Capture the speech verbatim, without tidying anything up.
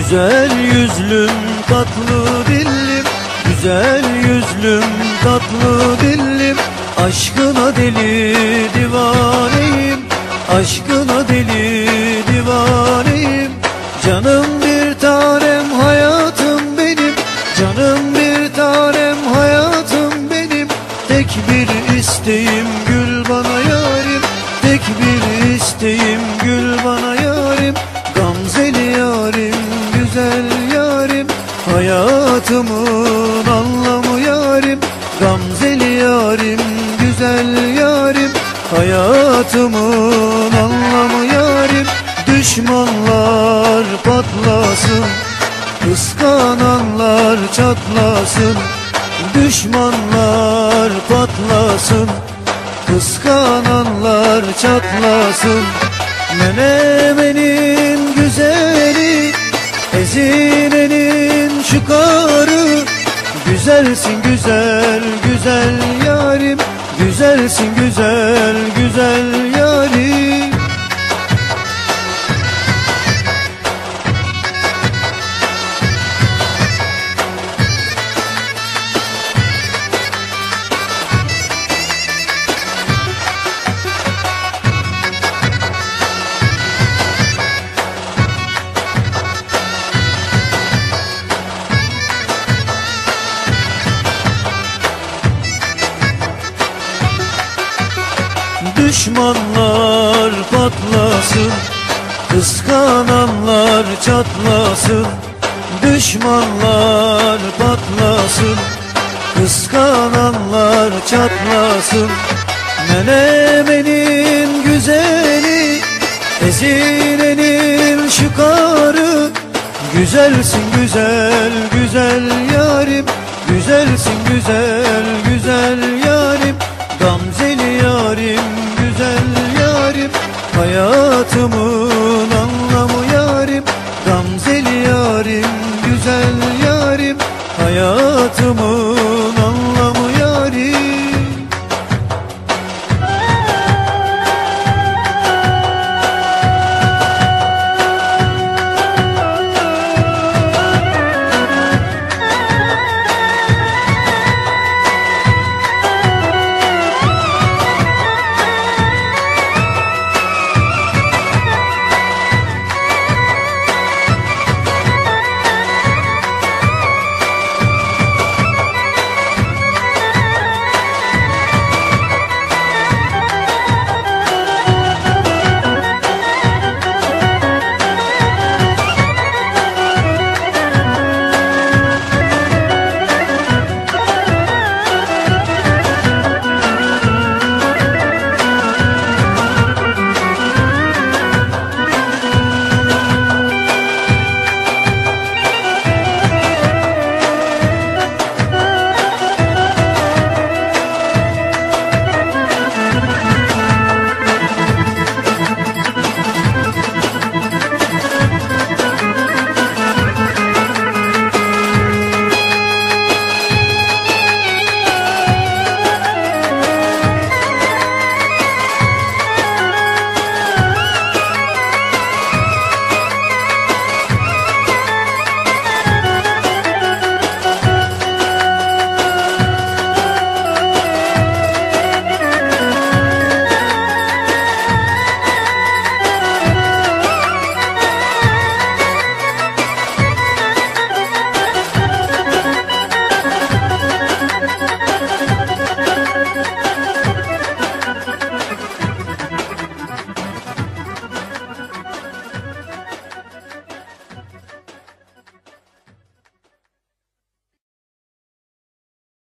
Güzel yüzlüm, tatlı dillim, güzel yüzlüm, tatlı dillim. Aşkına deli divaneyim, aşkına deli divaneyim. Canım bir tanem, hayatım benim, canım bir tanem, hayatım benim. Tek bir isteğim gül bana yarim, tek bir isteğim gül bana yarim. Gamzeli yarim, güzel yarim, hayatımın anlamı yarim. Gamzeli yarim, güzel yarim, hayatımın anlamı yarim. Düşmanlar patlasın, kıskananlar çatlasın. Düşmanlar patlasın, kıskananlar çatlasın. Menemenin güzeli, Ezine'nin çıkarı. Güzelsin güzel, güzel yarim, güzelsin güzel, güzel yarim. Düşmanlar patlasın, kıskananlar çatlasın. Düşmanlar patlasın, kıskananlar çatlasın. Menemenin güzeli, Ezine'nin şıkarı. Güzelsin güzel, güzel yarim, güzelsin güzel, güzel yarim. Gamzeli yarim, güzel yarim, hayatımı